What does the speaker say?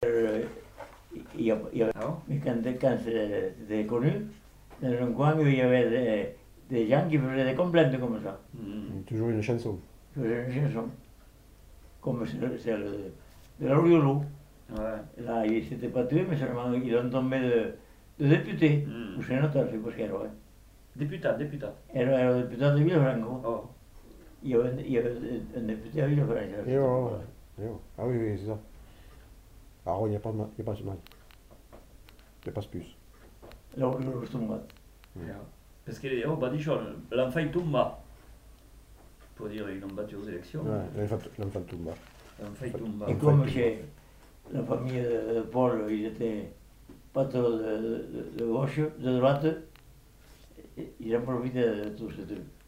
Mais quand c'était connu, dans un coin, il y avait des gens qui faisaient des complaintes comme ça. Toujours une chanson. Ils faisaient une chanson, comme celle de l'Oriolo. Ouais. Là, il ne s'était pas tué, mais seulement ils ont tombé de député. Ou sénateur, je pense qu'elle era. Diputat. Era el diputat de Vilafranco. Oh. Il y avait un député à Vilafranco. Ah oui, c'est ça. Alors, il n'y a pas ce mal. Il n'y a pas ce plus. L'Oriolo és tombat. Parce que va dir això, l'enfant tomba. Pour dire ils n'ont battu aux élections. Ouais, l'enfant tomba. L'enfant tomba. Et comme chez la famille de Paul, ils étaient pas trop de gauche, de droite, ils en profitaient de tout ce truc.